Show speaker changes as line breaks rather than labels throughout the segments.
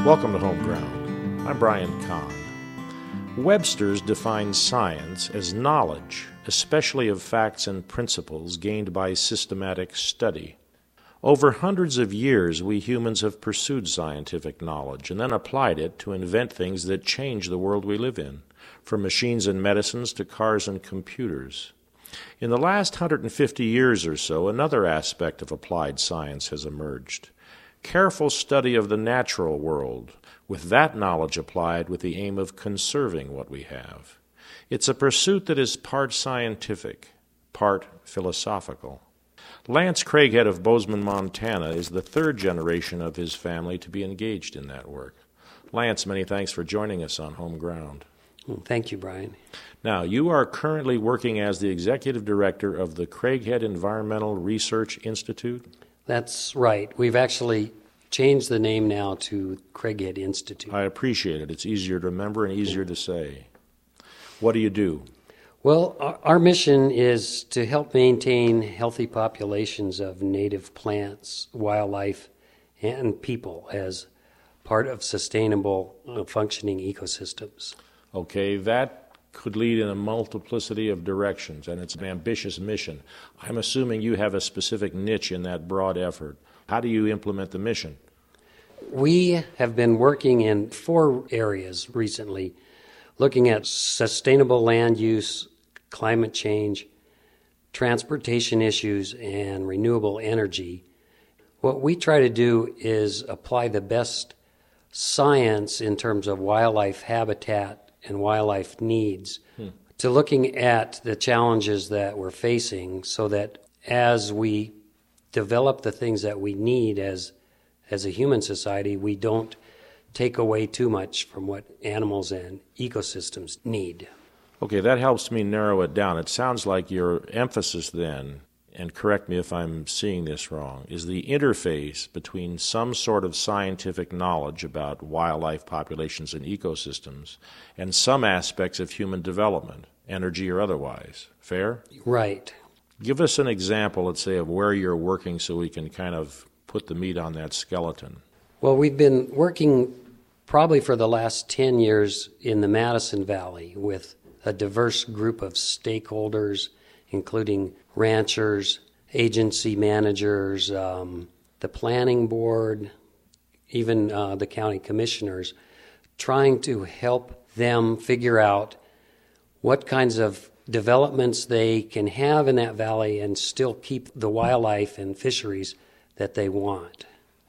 Welcome to Home Ground. I'm Brian Kahn. Webster's defines science as knowledge, especially of facts and principles gained by systematic study. Over hundreds of years, we humans have pursued scientific knowledge and then applied it to invent things that change the world we live in, from machines and medicines to cars and computers. In the last 150 years or so, another aspect of applied science has emerged. Careful study of the natural world, with that knowledge applied with the aim of conserving what we have. It's a pursuit that is part scientific, part philosophical. Lance Craighead of Bozeman, Montana, is the third generation of his family to be engaged in that work. Lance, many thanks for joining us on Home Ground.
Well, thank you, Brian.
Now, you are currently working as the executive director of the Craighead Environmental Research Institute?
That's right. We've actually changed the name now to Craighead Institute.
I appreciate it. It's easier to remember and easier to say. What do you do?
Well, our mission is to help maintain healthy populations of native plants, wildlife, and people as part of sustainable functioning ecosystems.
Okay, that could lead in a multiplicity of directions, and it's an ambitious mission. I'm assuming you have a specific niche in that broad effort. How do you implement the mission?
We have been working in 4 areas recently, looking at sustainable land use, climate change, transportation issues, and renewable energy. What we try to do is apply the best science in terms of wildlife habitat and wildlife needs to looking at the challenges that we're facing so that as we develop the things that we need as a human society, we don't take away too much from what animals and ecosystems need.
Okay, that helps me narrow it down. It sounds like your emphasis then, and correct me if I'm seeing this wrong, is the interface between some sort of scientific knowledge about wildlife populations and ecosystems and some aspects of human development, energy or otherwise. Fair?
Right.
Give us an example, let's say, of where you're working so we can kind of put the meat on that skeleton.
Well, we've been working probably for the last 10 years in the Madison Valley with a diverse group of stakeholders, including ranchers, agency managers, the planning board, even the county commissioners, trying to help them figure out what kinds of developments they can have in that valley and still keep the wildlife and fisheries that they want.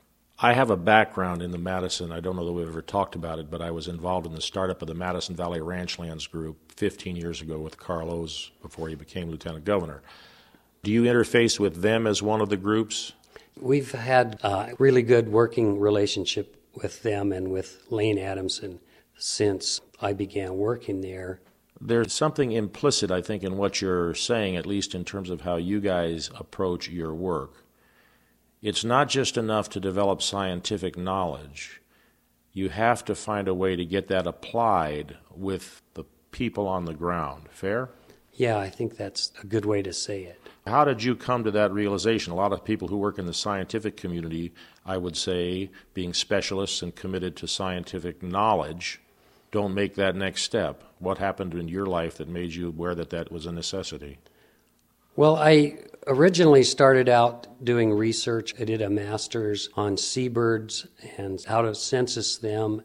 I have a background in the Madison. I don't know that we've ever talked about it, but I was involved in the startup of the Madison Valley Ranchlands Group 15 years ago with Carl Oz before he became lieutenant governor. Do you interface with them as one of the groups?
We've had a really good working relationship with them and with Lane Adamson since I began working there.
There's something implicit, I think, in what you're saying, at least in terms of how you guys approach your work. It's not just enough to develop scientific knowledge. You have to find a way to get that applied with the people on the ground. Fair?
Yeah, I think that's a good way to say it.
How did you come to that realization? A lot of people who work in the scientific community, I would say, being specialists and committed to scientific knowledge, don't make that next step. What happened in your life that made you aware that that was a necessity?
Well, I originally started out doing research. I did a master's on seabirds and how to census them.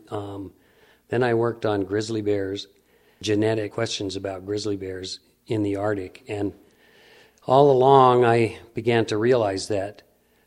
Then I worked on grizzly bears, genetic questions about grizzly bears in the Arctic. And all along I began to realize that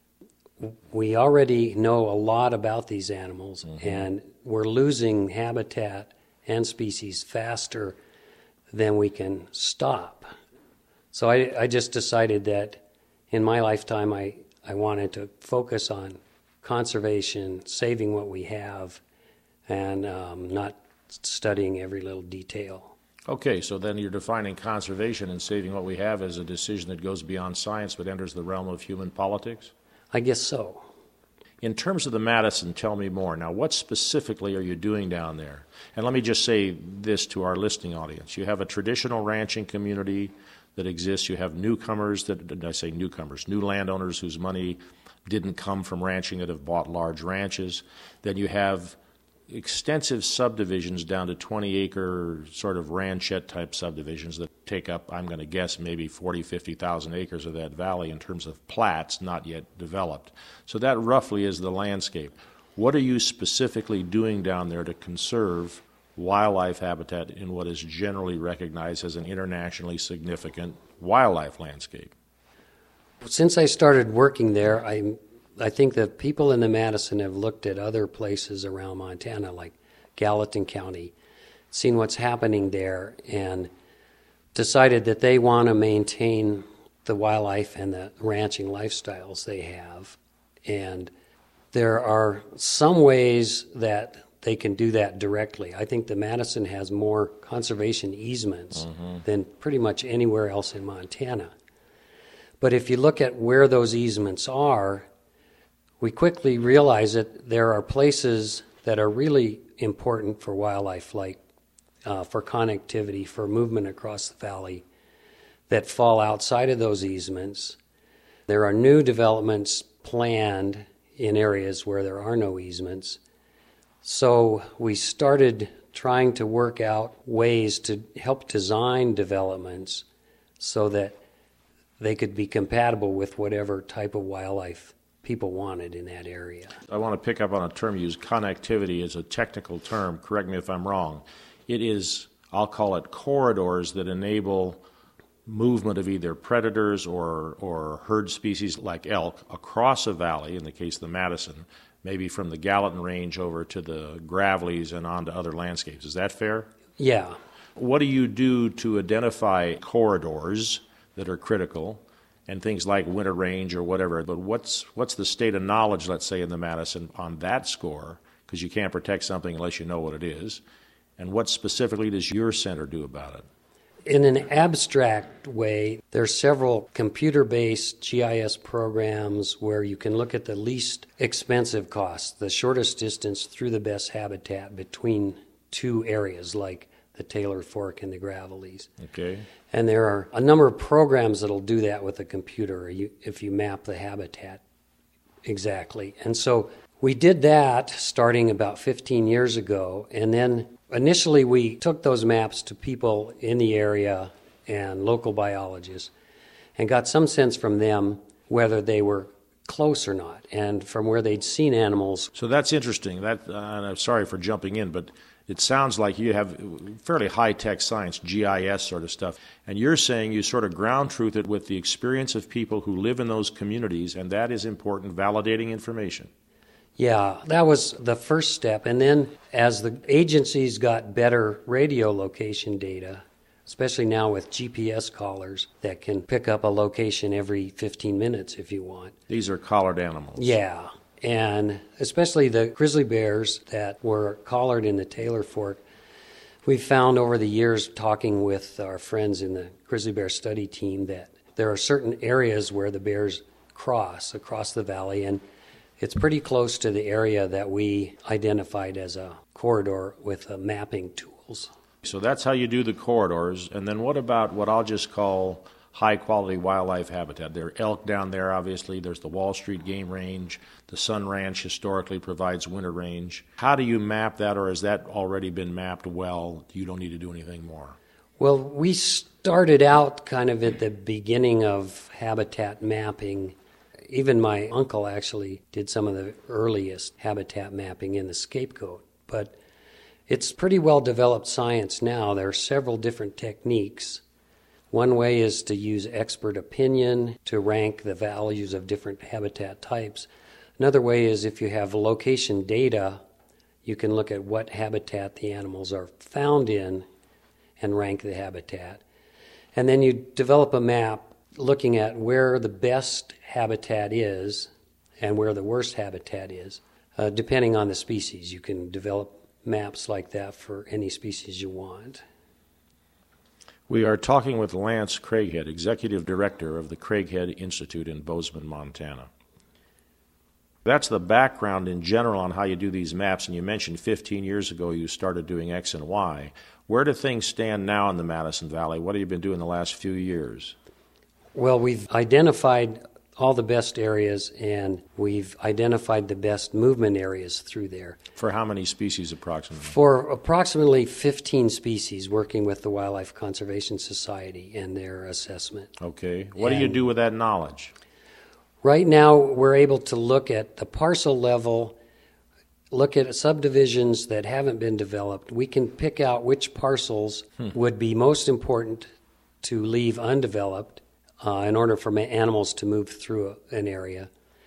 we already know a lot about these animals, and we're losing habitat and species faster than we can stop. So I just decided that in my lifetime I wanted to focus on conservation, saving what we have, and not studying every little detail.
Okay, so then you're defining conservation and saving what we have as a decision that goes beyond science but enters the realm of human politics?
I guess so.
In terms of the Madison, tell me more. Now, what specifically are you doing down there? And let me just say this to our listening audience. You have a traditional ranching community that exists. You have newcomers I say newcomers, new landowners whose money didn't come from ranching that have bought large ranches. Then you have extensive subdivisions down to 20-acre sort of ranchette-type subdivisions that take up, I'm going to guess, maybe 40, 50,000 acres of that valley in terms of plats not yet developed. So that roughly is the landscape. What are you specifically doing down there to conserve wildlife habitat in what is generally recognized as an internationally significant wildlife landscape?
Since I started working there, I think that people in the Madison have looked at other places around Montana, like Gallatin County, seen what's happening there, and decided that they want to maintain the wildlife and the ranching lifestyles they have. And there are some ways that they can do that directly. I think the Madison has more conservation easements than pretty much anywhere else in Montana. But if you look at where those easements are, we quickly realize that there are places that are really important for wildlife, like for connectivity, for movement across the valley, that fall outside of those easements. There are new developments planned in areas where there are no easements. So we started trying to work out ways to help design developments so that they could be compatible with whatever type of wildlife people wanted in that area.
I want to pick up on a term used. Connectivity is a technical term. Correct me if I'm wrong. It is, I'll call it, corridors that enable movement of either predators or herd species like elk across a valley, in the case of the Madison, maybe from the Gallatin Range over to the Gravelies and on to other landscapes. Is that fair?
Yeah.
What do you do to identify corridors that are critical and things like Winter Range or whatever? But what's the state of knowledge, let's say, in the Madison on that score? Because you can't protect something unless you know what it is. And what specifically does your center do about it?
In an abstract way, there are several computer-based GIS programs where you can look at the least expensive costs, the shortest distance through the best habitat between two areas like the Taylor Fork and the Gravelies.
Okay.
And there are a number of programs that'll do that with a computer if you map the habitat exactly. And so we did that starting about 15 years ago, and then initially we took those maps to people in the area and local biologists and got some sense from them whether they were close or not and from where they'd seen animals.
So that's interesting. And I'm sorry for jumping in, but it sounds like you have fairly high-tech science, GIS sort of stuff, and you're saying you sort of ground truth it with the experience of people who live in those communities, and that is important, validating information.
Yeah, that was the first step. And then as the agencies got better radio location data, especially now with GPS collars that can pick up a location every 15 minutes if you want.
These are collared animals.
Yeah, and especially the grizzly bears that were collared in the Taylor Fork. We found over the years, talking with our friends in the grizzly bear study team, that there are certain areas where the bears cross across the valley, and it's pretty close to the area that we identified as a corridor with mapping tools.
So that's how you do the corridors. And then what about what I'll just call high-quality wildlife habitat? There are elk down there, obviously. There's the Wall Street Game Range. The Sun Ranch historically provides Winter Range. How do you map that, or has that already been mapped well? You don't need to do anything more.
Well, we started out kind of at the beginning of habitat mapping. Even my uncle actually did some of the earliest habitat mapping in the Scapegoat. But it's pretty well developed science now. There are several different techniques. One way is to use expert opinion to rank the values of different habitat types. Another way is if you have location data, you can look at what habitat the animals are found in and rank the habitat. And then you develop a map looking at where the best habitat is and where the worst habitat is. Depending on the species, you can develop maps like that for any species you want.
We are talking with Lance Craighead, Executive Director of the Craighead Institute in Bozeman, Montana. That's the background in general on how you do these maps, and you mentioned 15 years ago you started doing X and Y. Where do things stand now in the Madison Valley? What have you been doing the last few years?
Well, we've identified all the best areas, and we've identified the best movement areas through there.
For how many species approximately?
For approximately 15 species, working with the Wildlife Conservation Society and their assessment.
Okay. What do you do with that knowledge?
Right now, we're able to look at the parcel level, look at subdivisions that haven't been developed. We can pick out which parcels would be most important to leave undeveloped in order for animals to move through an area.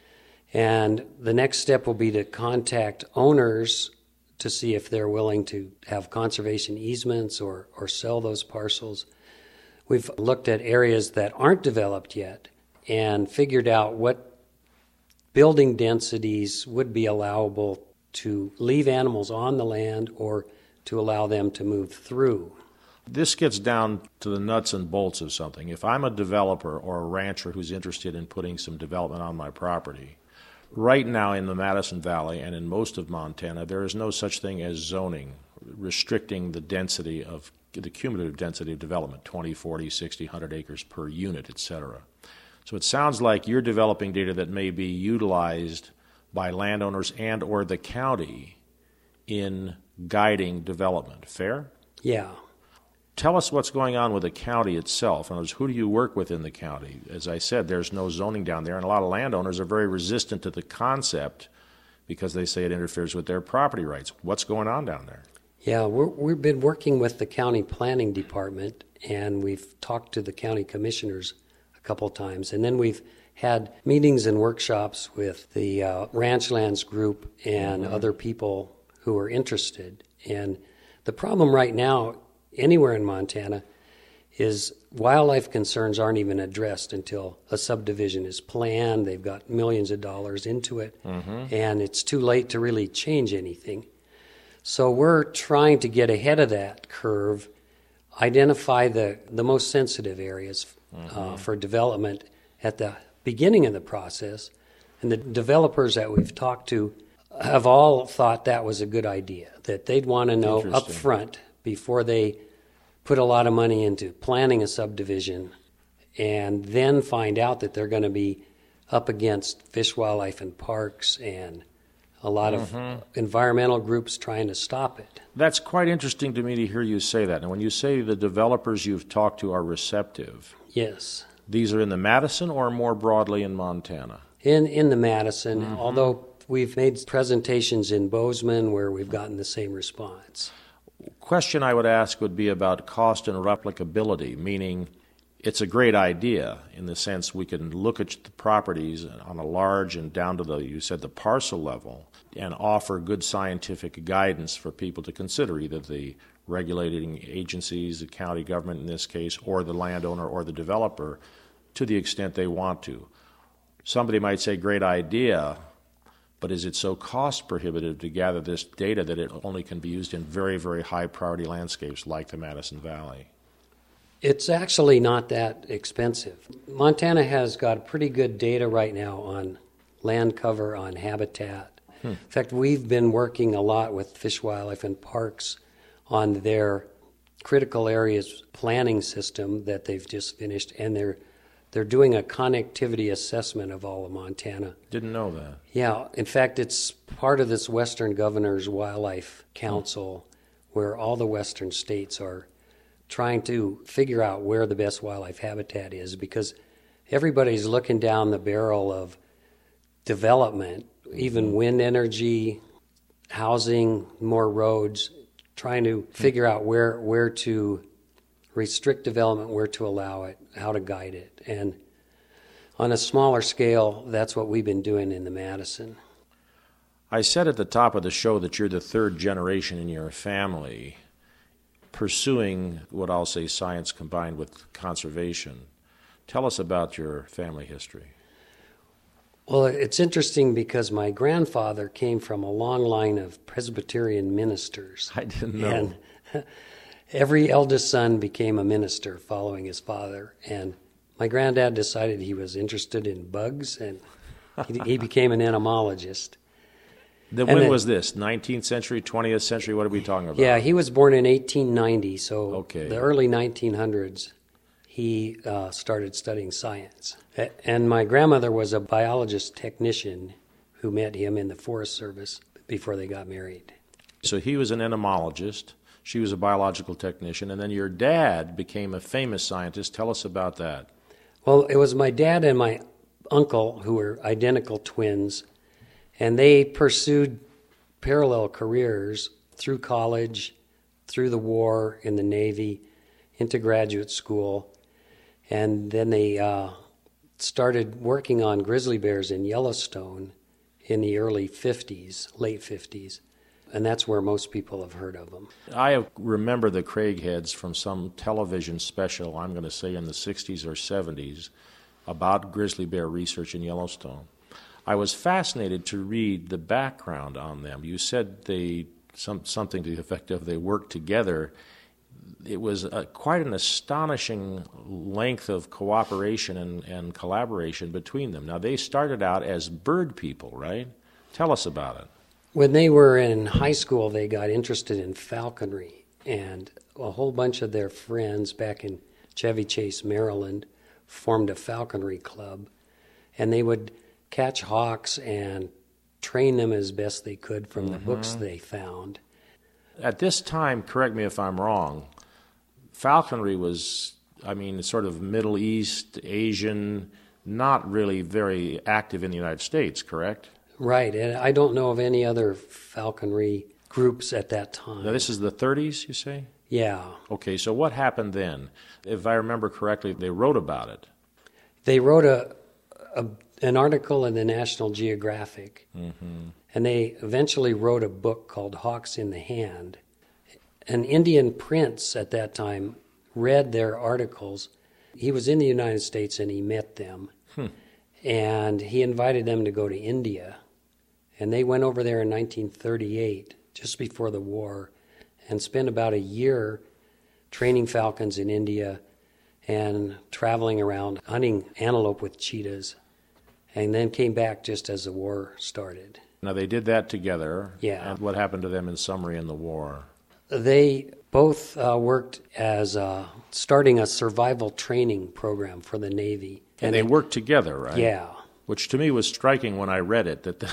And the next step will be to contact owners to see if they're willing to have conservation easements or sell those parcels. We've looked at areas that aren't developed yet and figured out what building densities would be allowable to leave animals on the land or to allow them to move through.
This gets down to the nuts and bolts of something. If I'm a developer or a rancher who's interested in putting some development on my property, right now in the Madison Valley and in most of Montana, there is no such thing as zoning restricting the density of the cumulative density of development, 20, 40, 60, 100 acres per unit, etc. So it sounds like you're developing data that may be utilized by landowners and or the county in guiding development. Fair?
Yeah.
Tell us what's going on with the county itself. In other words, who do you work with in the county? As I said, there's no zoning down there, and a lot of landowners are very resistant to the concept because they say it interferes with their property rights. What's going on down there?
Yeah, we've been working with the county planning department, and we've talked to the county commissioners a couple times, and then we've had meetings and workshops with the Ranchlands group and other people who are interested. And the problem right now, anywhere in Montana, is wildlife concerns aren't even addressed until a subdivision is planned. They've got millions of dollars into it, and it's too late to really change anything. So we're trying to get ahead of that curve, identify the most sensitive areas for development at the beginning of the process. And the developers that we've talked to have all thought that was a good idea, that they'd want to know up front before they put a lot of money into planning a subdivision and then find out that they're going to be up against Fish, Wildlife, and Parks and a lot of environmental groups trying to stop it.
That's quite interesting to me to hear you say that. And when you say the developers you've talked to are receptive,
Yes.
these are in the Madison or more broadly in Montana?
In the Madison, although we've made presentations in Bozeman where we've gotten the same response.
Question I would ask would be about cost and replicability, meaning it's a great idea in the sense we can look at the properties on a large and down to you said the parcel level, and offer good scientific guidance for people to consider, either the regulating agencies, the county government in this case, or the landowner or the developer, to the extent they want to. Somebody might say, great idea, but is it so cost prohibitive to gather this data that it only can be used in very, very high priority landscapes like the Madison Valley?
It's actually not that expensive. Montana has got pretty good data right now on land cover, on habitat. In fact, we've been working a lot with Fish, Wildlife, and Parks on their critical areas planning system that they've just finished, and they're doing a connectivity assessment of all of Montana.
Didn't know that.
Yeah, in fact, it's part of this Western Governors Wildlife Council where all the western states are trying to figure out where the best wildlife habitat is, because everybody's looking down the barrel of development, even wind energy, housing, more roads, trying to figure out where to restrict development, where to allow it, how to guide it. And on a smaller scale, that's what we've been doing in the Madison.
I said at the top of the show that you're the third generation in your family pursuing what I'll say science combined with conservation. Tell us about your family history.
Well, it's interesting because my grandfather came from a long line of Presbyterian ministers.
I didn't know.
And every eldest son became a minister following his father. And my granddad decided he was interested in bugs, and he became an entomologist.
When was this? 19th century, 20th century? What are we talking about?
Yeah, he was born in 1890, so
Okay.
the early 1900s. he started studying science. And my grandmother was a biologist technician who met him in the Forest Service before they got married.
So he was an entomologist, she was a biological technician, and then your dad became a famous scientist. Tell us about that.
Well, it was my dad and my uncle who were identical twins, and they pursued parallel careers through college, through the war, in the Navy, into graduate school, and then they started working on grizzly bears in Yellowstone in the early 50s, late 50s, and that's where most people have heard of them.
I remember the Craigheads from some television special, I'm going to say in the 60s or 70s, about grizzly bear research in Yellowstone. I was fascinated to read the background on them. You said something to the effect of they worked together. It was quite an astonishing length of cooperation and collaboration between them. Now, they started out as bird people, right? Tell us about it.
When they were in high school, they got interested in falconry, and a whole bunch of their friends back in Chevy Chase, Maryland, formed a falconry club, and they would catch hawks and train them as best they could from the books they found.
At this time, correct me if I'm wrong, falconry was, sort of Middle East, Asian, not really very active in the United States, correct?
Right, and I don't know of any other falconry groups at that time.
Now, this is the 30s, you say?
Yeah.
Okay, so what happened then? If I remember correctly, they wrote about it.
They wrote an article in the National Geographic, and they eventually wrote a book called Hawks in the Hand. An Indian prince at that time read their articles. He was in the United States and he met them, and he invited them to go to India. And they went over there in 1938, just before the war, and spent about a year training falcons in India and traveling around hunting antelope with cheetahs, and then came back just as the war started.
Now, they did that together.
Yeah.
And what happened to them in summary in the war?
They both worked as starting a survival training program for the Navy.
And they worked together, right?
Yeah.
Which to me was striking when I read it. That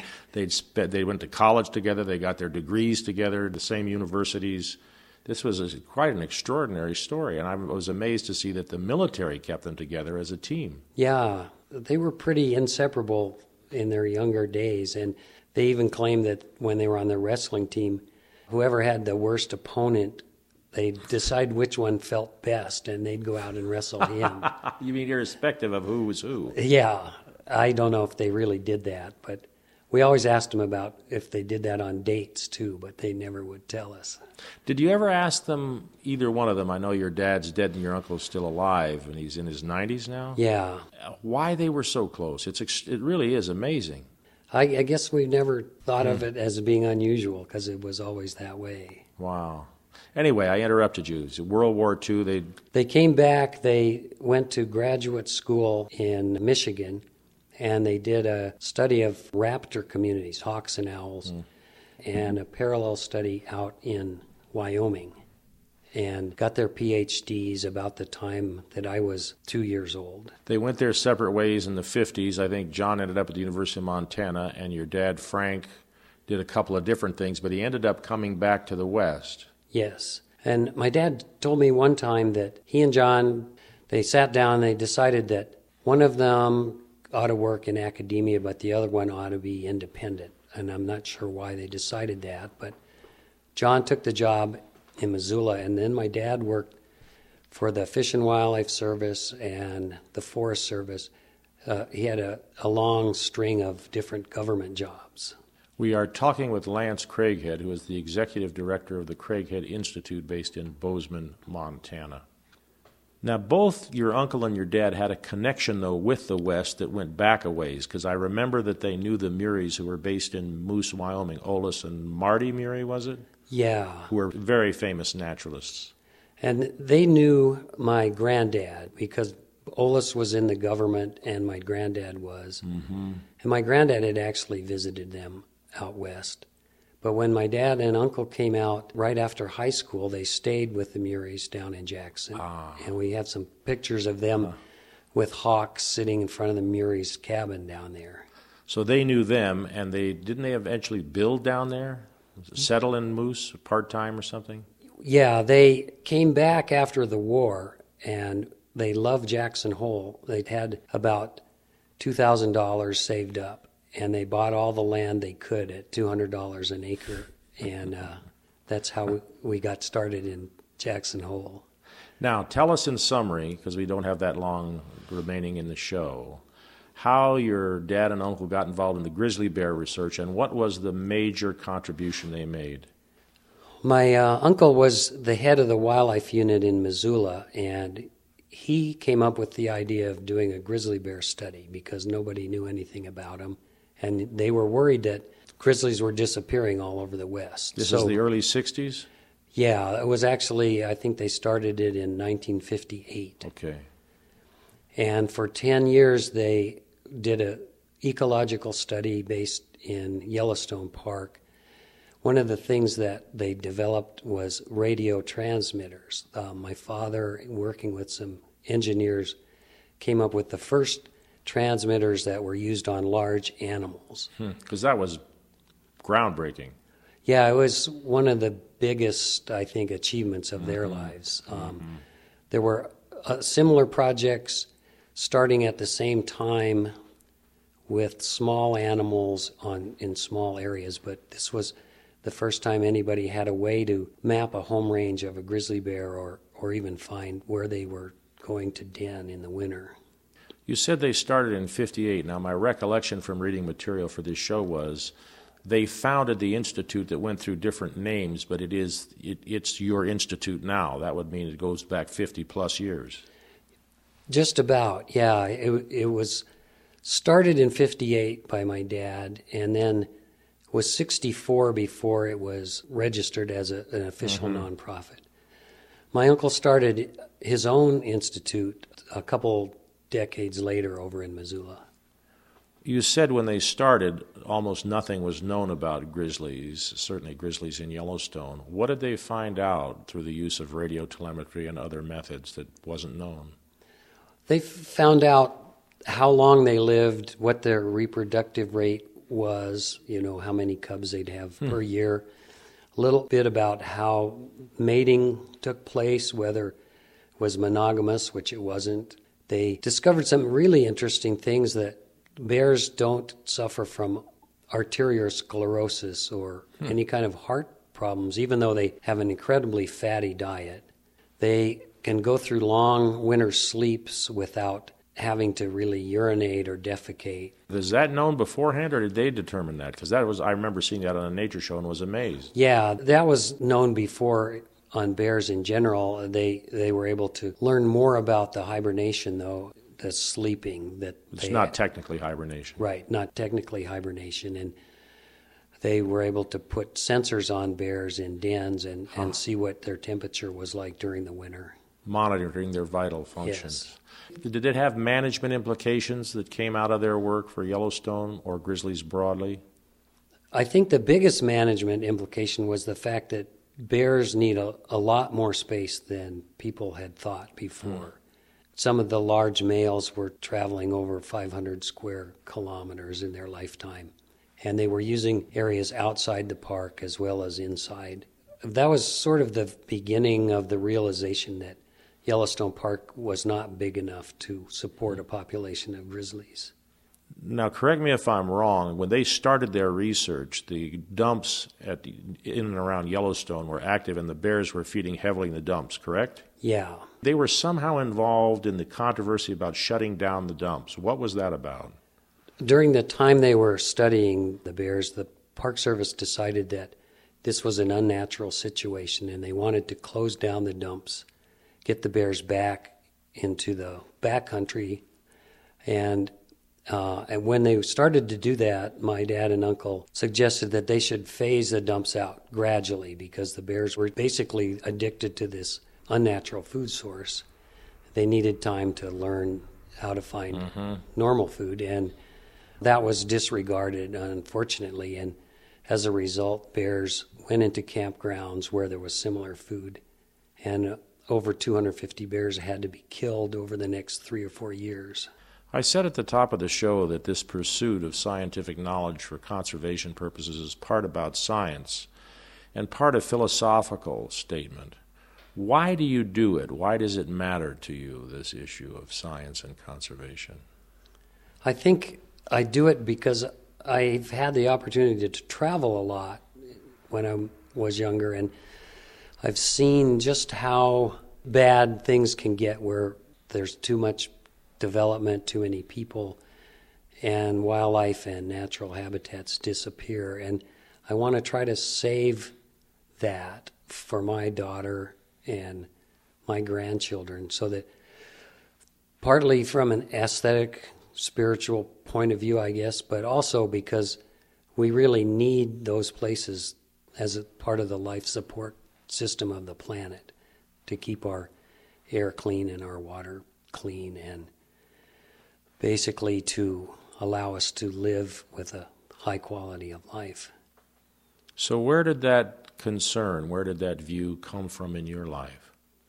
they went to college together, they got their degrees together, the same universities. This was quite an extraordinary story, and I was amazed to see that the military kept them together as a team.
Yeah, they were pretty inseparable in their younger days, and they even claimed that when they were on their wrestling team, whoever had the worst opponent, they'd decide which one felt best, and they'd go out and wrestle him.
You mean irrespective of who was who?
Yeah, I don't know if they really did that, but we always asked them about if they did that on dates too, but they never would tell us.
Did you ever ask them, either one of them, I know your dad's dead and your uncle's still alive, and he's in his 90s now?
Yeah.
Why they were so close? It really is amazing.
I guess we never thought of it as being unusual because it was always that way.
Wow. Anyway, I interrupted you. World War II,
They came back, they went to graduate school in Michigan, and they did a study of raptor communities, hawks and owls, and a parallel study out in Wyoming, and got their PhDs about the time that I was 2 years old.
They went their separate ways in the 50s. I think John ended up at the University of Montana, and your dad, Frank, did a couple of different things, but he ended up coming back to the West.
Yes. And my dad told me one time that he and John, they sat down and they decided that one of them ought to work in academia, but the other one ought to be independent. And I'm not sure why they decided that, but John took the job in Missoula, and then my dad worked for the Fish and Wildlife Service and the Forest Service. He had a long string of different government jobs.
We are talking with Lance Craighead, who is the executive director of the Craighead Institute based in Bozeman, Montana. Now, both your uncle and your dad had a connection, though, with the West that went back a ways, because I remember that they knew the Muries who were based in Moose, Wyoming. Olis and Marty Murie, was it?
Yeah.
Who were very famous naturalists.
And they knew my granddad because Olis was in the government and my granddad was. Mm-hmm. And my granddad had actually visited them out west. But when my dad and uncle came out right after high school, they stayed with the Muries down in Jackson. And we have some pictures of them with hawks sitting in front of the Muries cabin down there.
So they knew them, and didn't they eventually build down there? Settle in Moose part-time or something?
Yeah, they came back after the war, and they loved Jackson Hole. They'd had about $2,000 saved up, and they bought all the land they could at $200 an acre, and that's how we got started in Jackson Hole.
Now, tell us in summary, because we don't have that long remaining in the show, how your dad and uncle got involved in the grizzly bear research, and what was the major contribution they made?
My uncle was the head of the wildlife unit in Missoula, and he came up with the idea of doing a grizzly bear study because nobody knew anything about them, and they were worried that grizzlies were disappearing all over the West.
This is the early 60s?
Yeah, it was actually, I think they started it in 1958.
Okay.
And for 10 years, they did an ecological study based in Yellowstone Park. One of the things that they developed was radio transmitters. My father, working with some engineers, came up with the first transmitters that were used on large animals.
Because that was groundbreaking.
Yeah, it was one of the biggest, I think, achievements of their lives. There were similar projects starting at the same time with small animals in small areas, but this was the first time anybody had a way to map a home range of a grizzly bear or even find where they were going to den in the winter.
You said they started in 58. Now, my recollection from reading material for this show was they founded the institute that went through different names, but it's your institute now. That would mean it goes back 50-plus years.
Just about, yeah. It was started in 58 by my dad, and then was 64 before it was registered as an official nonprofit. My uncle started his own institute a couple decades later over in Missoula.
You said when they started, almost nothing was known about grizzlies, certainly grizzlies in Yellowstone. What did they find out through the use of radio telemetry and other methods that wasn't known? They
found out how long they lived, what their reproductive rate was, how many cubs they'd have per year, a little bit about how mating took place, whether it was monogamous, which it wasn't. They discovered some really interesting things, that bears don't suffer from arteriosclerosis or any kind of heart problems, even though they have an incredibly fatty diet. They can go through long winter sleeps without having to really urinate or defecate.
Was that known beforehand, or did they determine that? Because I remember seeing that on a nature show and was amazed.
Yeah, that was known before on bears in general. They were able to learn more about the hibernation, though, the sleeping that
it's not technically hibernation.
Right, not technically hibernation. And they were able to put sensors on bears in dens and see what their temperature was like during the winter.
Monitoring their vital functions.
Yes.
Did it have management implications that came out of their work for Yellowstone or grizzlies broadly?
I think the biggest management implication was the fact that bears need a lot more space than people had thought before. Some of the large males were traveling over 500 square kilometers in their lifetime, and they were using areas outside the park as well as inside. That was sort of the beginning of the realization that Yellowstone Park was not big enough to support a population of grizzlies.
Now, correct me if I'm wrong. When they started their research, the dumps in and around Yellowstone were active, and the bears were feeding heavily in the dumps, correct?
Yeah.
They were somehow involved in the controversy about shutting down the dumps. What was that about?
During the time they were studying the bears, the Park Service decided that this was an unnatural situation, and they wanted to close down the dumps, get the bears back into the backcountry. And when they started to do that, my dad and uncle suggested that they should phase the dumps out gradually because the bears were basically addicted to this unnatural food source. They needed time to learn how to find normal food, and that was disregarded, unfortunately. And as a result, bears went into campgrounds where there was similar food, and over 250 bears had to be killed over the next 3 or 4 years.
I said at the top of the show that this pursuit of scientific knowledge for conservation purposes is part about science and part a philosophical statement. Why do you do it? Why does it matter to you, this issue of science and conservation?
I think I do it because I've had the opportunity to travel a lot when I was younger, and I've seen just how bad things can get where there's too much development, too many people, and wildlife and natural habitats disappear. And I want to try to save that for my daughter and my grandchildren, so that partly from an aesthetic, spiritual point of view, I guess, but also because we really need those places as a part of the life support system of the planet to keep our air clean and our water clean, and basically to allow us to live with a high quality of life.
So where did that concern, where did that view come from in your life?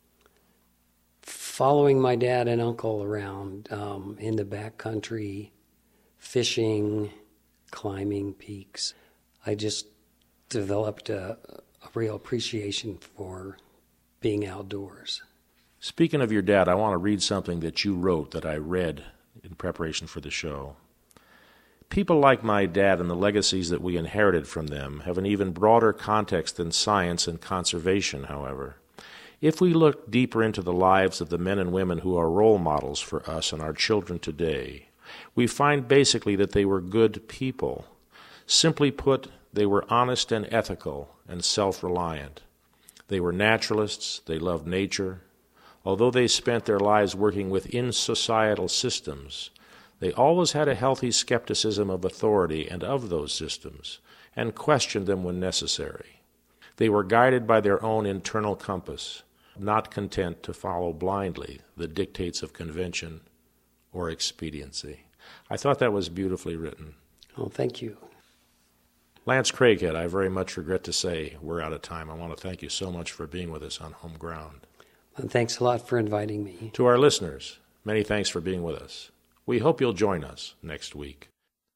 Following my dad and uncle around in the backcountry, fishing, climbing peaks, I just developed a real appreciation for being outdoors.
Speaking of your dad, I want to read something that you wrote that I read in preparation for the show. People like my dad and the legacies that we inherited from them have an even broader context than science and conservation, however. If we look deeper into the lives of the men and women who are role models for us and our children today, we find basically that they were good people. Simply put, they were honest and ethical and self-reliant. They were naturalists, they loved nature. Although they spent their lives working within societal systems, they always had a healthy skepticism of authority and of those systems, and questioned them when necessary. They were guided by their own internal compass, not content to follow blindly the dictates of convention or expediency. I thought that was beautifully written.
Oh, thank you.
Lance Craighead, I very much regret to say we're out of time. I want to thank you so much for being with us on Home Ground.
And thanks a lot for inviting me.
To our listeners, many thanks for being with us. We hope you'll join us next week.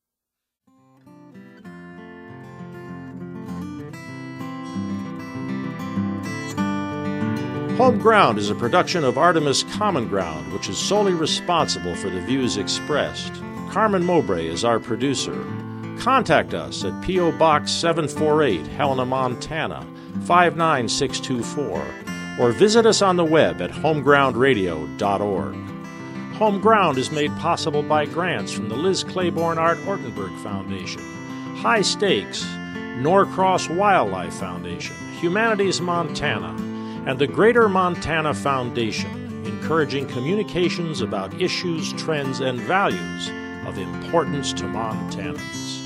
Home Ground is a production of Artemis Common Ground, which is solely responsible for the views expressed. Carmen Mowbray is our producer. Contact us at P.O. Box 748, Helena, Montana, 59624, or visit us on the web at homegroundradio.org. Home Ground is made possible by grants from the Liz Claiborne Art Ortenberg Foundation, High Stakes, Norcross Wildlife Foundation, Humanities Montana, and the Greater Montana Foundation, encouraging communications about issues, trends, and values of importance to Montanans.